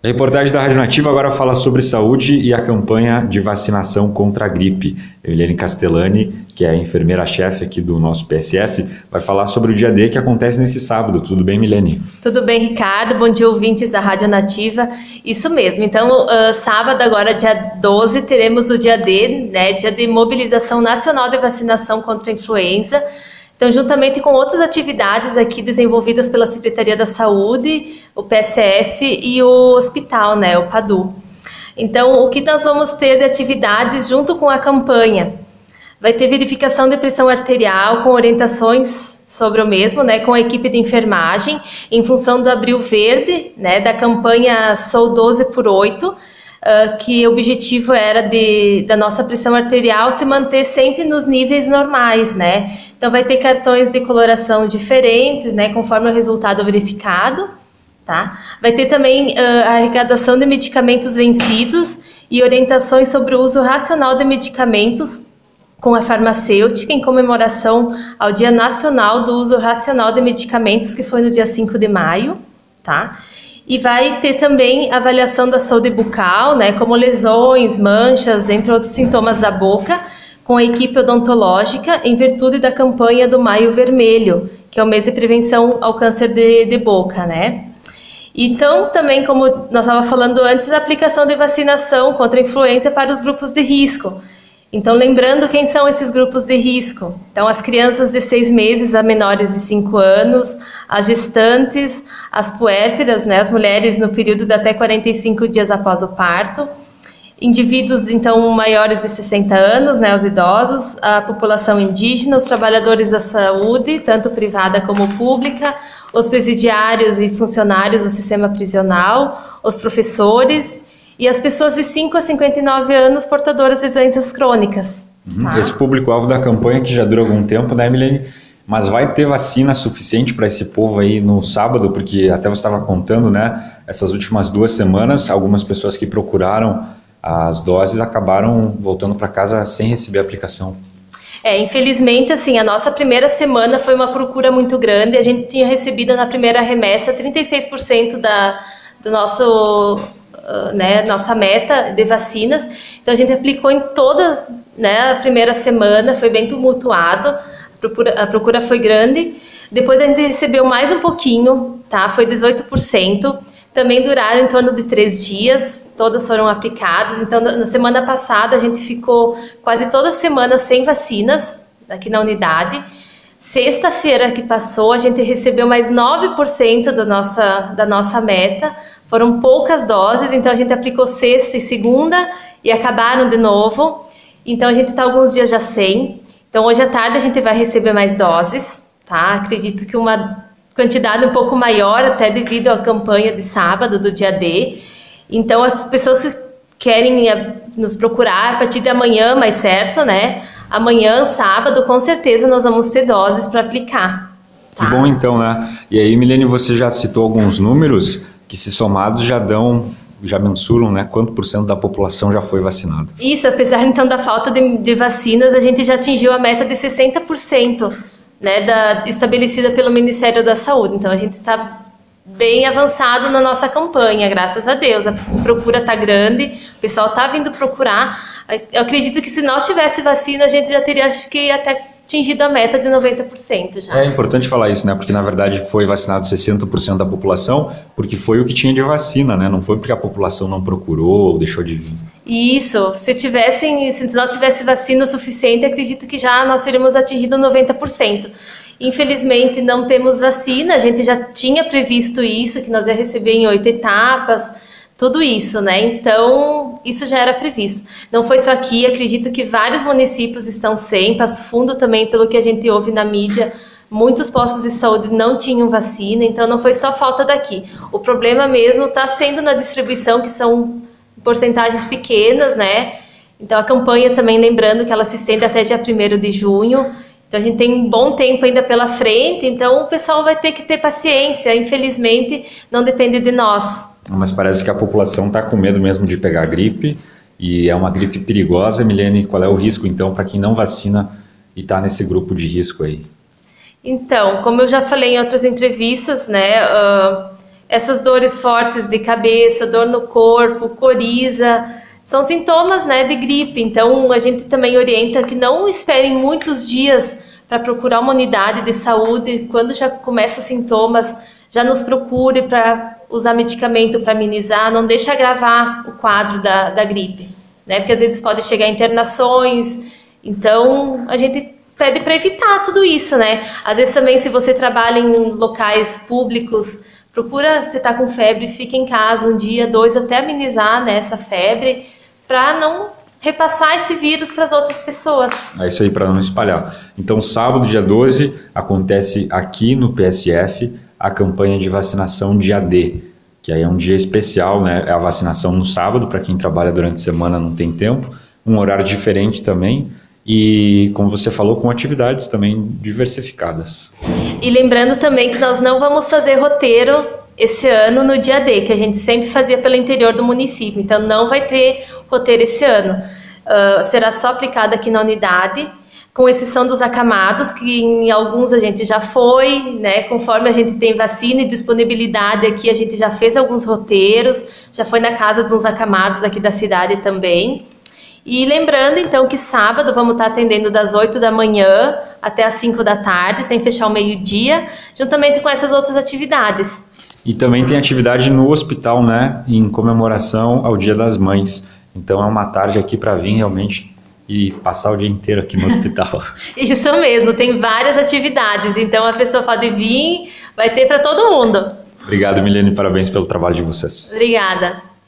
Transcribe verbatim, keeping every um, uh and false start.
A reportagem da Rádio Nativa agora fala sobre saúde e a campanha de vacinação contra a gripe. A Milene Castellani, que é a enfermeira-chefe aqui do nosso P S F, vai falar sobre o dia D que acontece nesse sábado. Tudo bem, Milene? Tudo bem, Ricardo. Bom dia, ouvintes da Rádio Nativa. Isso mesmo. Então, uh, sábado, agora dia doze, teremos o dia D, né, dia de mobilização nacional de vacinação contra a influenza. Então, juntamente com outras atividades aqui desenvolvidas pela Secretaria da Saúde, o P S F e o hospital, né, o PADU. Então, o que nós vamos ter de atividades junto com a campanha? Vai ter verificação de pressão arterial com orientações sobre o mesmo, né, com a equipe de enfermagem, em função do Abril Verde, né, da campanha Sou doze por oito, Uh, que o objetivo era de, da nossa pressão arterial se manter sempre nos níveis normais, né? Então vai ter cartões de coloração diferentes, né, conforme o resultado verificado, tá? Vai ter também uh, a arrecadação de medicamentos vencidos e orientações sobre o uso racional de medicamentos com a farmacêutica em comemoração ao Dia Nacional do Uso Racional de Medicamentos, que foi no dia cinco de maio, tá? E vai ter também avaliação da saúde bucal, né, como lesões, manchas, entre outros sintomas da boca, com a equipe odontológica, em virtude da campanha do Maio Vermelho, que é o mês de prevenção ao câncer de, de boca, né? Então, também, como nós estávamos falando antes, a aplicação de vacinação contra a influenza para os grupos de risco. Então, lembrando quem são esses grupos de risco. Então, as crianças de seis meses a menores de cinco anos, as gestantes, as puérperas, né, as mulheres no período de até quarenta e cinco dias após o parto, indivíduos, então, maiores de sessenta anos, né, os idosos, a população indígena, os trabalhadores da saúde, tanto privada como pública, os presidiários e funcionários do sistema prisional, os professores e as pessoas de cinco a cinquenta e nove anos portadoras de doenças crônicas. Uhum. Tá? Esse público-alvo da campanha que já dura algum tempo, né, Milene? Mas vai ter vacina suficiente para esse povo aí no sábado? Porque até você estava contando, né? Essas últimas duas semanas, algumas pessoas que procuraram as doses acabaram voltando para casa sem receber a aplicação. É, infelizmente, assim, a nossa primeira semana foi uma procura muito grande. A gente tinha recebido na primeira remessa trinta e seis por cento da, do nosso... Né, nossa meta de vacinas. Então a gente aplicou em toda, né, a primeira semana, foi bem tumultuado, a procura, a procura foi grande. Depois a gente recebeu mais um pouquinho, tá? Foi dezoito por cento. Também duraram em torno de três dias, todas foram aplicadas. Então na semana passada a gente ficou quase toda semana sem vacinas aqui na unidade. Sexta-feira que passou, a gente recebeu mais nove por cento da nossa, da nossa meta. Foram poucas doses, então a gente aplicou sexta e segunda e acabaram de novo. Então a gente está alguns dias já sem. Então hoje à tarde a gente vai receber mais doses, tá? Acredito que uma quantidade um pouco maior, até devido à campanha de sábado, do dia D. Então as pessoas que querem nos procurar a partir de amanhã, mais certo, né? Amanhã, sábado, com certeza nós vamos ter doses para aplicar. Tá? Que bom então, né? E aí, Milene, você já citou alguns números que, se somados, já dão, já mensuram, né, quanto por cento da população já foi vacinada. Isso, apesar então da falta de, de vacinas, a gente já atingiu a meta de sessenta por cento, né, da, estabelecida pelo Ministério da Saúde. Então a gente está bem avançado na nossa campanha, graças a Deus. A procura está grande, o pessoal está vindo procurar. Eu acredito que se nós tivesse vacina, a gente já teria, acho que até atingido a meta de noventa por cento já. É importante falar isso, né? Porque na verdade foi vacinado sessenta por cento da população, porque foi o que tinha de vacina, né? Não foi porque a população não procurou ou deixou de vir. Isso, se tivessem, se nós tivesse vacina o suficiente, acredito que já nós teríamos atingido noventa por cento. Infelizmente não temos vacina, a gente já tinha previsto isso, que nós ia receber em oito etapas, tudo isso, né? Então, isso já era previsto. Não foi só aqui, acredito que vários municípios estão sem, Passo Fundo também, pelo que a gente ouve na mídia, muitos postos de saúde não tinham vacina, então não foi só falta daqui. O problema mesmo está sendo na distribuição, que são porcentagens pequenas, né? Então, a campanha também, lembrando que ela se estende até dia primeiro de junho, então a gente tem um bom tempo ainda pela frente, então o pessoal vai ter que ter paciência, infelizmente não depende de nós. Mas parece que a população está com medo mesmo de pegar gripe, e é uma gripe perigosa. Milene, qual é o risco então para quem não vacina e está nesse grupo de risco aí? Então, como eu já falei em outras entrevistas, né, uh, essas dores fortes de cabeça, dor no corpo, coriza, são sintomas, né, de gripe. Então, a gente também orienta que não esperem muitos dias para procurar uma unidade de saúde. Quando já começam os sintomas, já nos procure para usar medicamento para amenizar, não deixe agravar o quadro da, da gripe, né, porque às vezes pode chegar a internações. Então, a gente pede para evitar tudo isso, né. Às vezes também, se você trabalha em locais públicos, procura, se está com febre, fica em casa um dia, dois, até amenizar, né, essa febre, para não repassar esse vírus para as outras pessoas. É isso aí, para não espalhar. Então, sábado, dia doze, acontece aqui no P S F a campanha de vacinação dia D, que aí é um dia especial, né? É a vacinação no sábado, para quem trabalha durante a semana não tem tempo, um horário diferente também, e, como você falou, com atividades também diversificadas. E lembrando também que nós não vamos fazer roteiro esse ano no dia D, que a gente sempre fazia pelo interior do município. Então, não vai ter roteiro esse ano. Uh, será só aplicado aqui na unidade, com exceção dos acamados, que em alguns a gente já foi, né? Conforme a gente tem vacina e disponibilidade aqui, a gente já fez alguns roteiros, já foi na casa de uns acamados aqui da cidade também. E lembrando, então, que sábado vamos estar atendendo das oito da manhã até as cinco da tarde, sem fechar o meio-dia, juntamente com essas outras atividades. E também tem atividade no hospital, né, em comemoração ao Dia das Mães. Então é uma tarde aqui para vir realmente e passar o dia inteiro aqui no hospital. Isso mesmo, tem várias atividades, então a pessoa pode vir, vai ter para todo mundo. Obrigado, Milene, parabéns pelo trabalho de vocês. Obrigada.